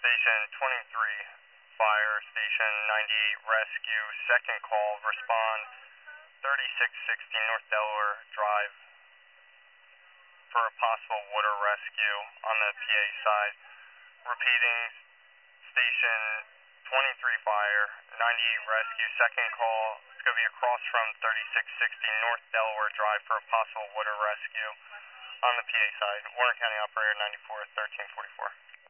Station 23, Fire Station 98 Rescue, second call, respond 3660 North Delaware Drive for a possible water rescue on the PA side. Repeating, Station 23 Fire, 98 Rescue, second call. It's going to be across from 3660 North Delaware Drive for a possible water rescue on the PA side. Warren County Operator 94 1344.